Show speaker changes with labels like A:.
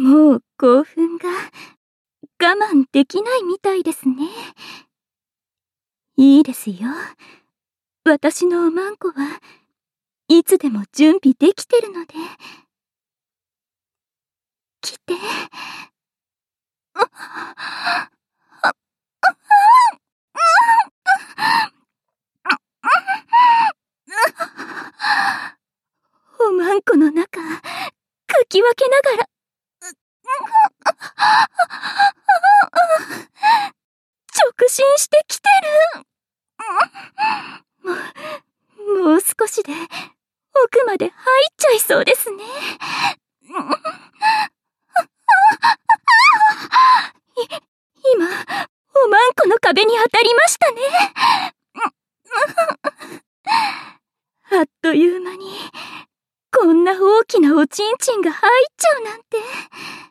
A: もう興奮が我慢できないみたいですね。いいですよ。私のおまんこはいつでも準備できてるので。来て。おまんこの中、かき分けながら、直進してきてる。もう少しで奥まで入っちゃいそうですね。今、おまんこの壁に当たりましたね。あっという間に、こんな大きなおちんちんが入っちゃうなんて。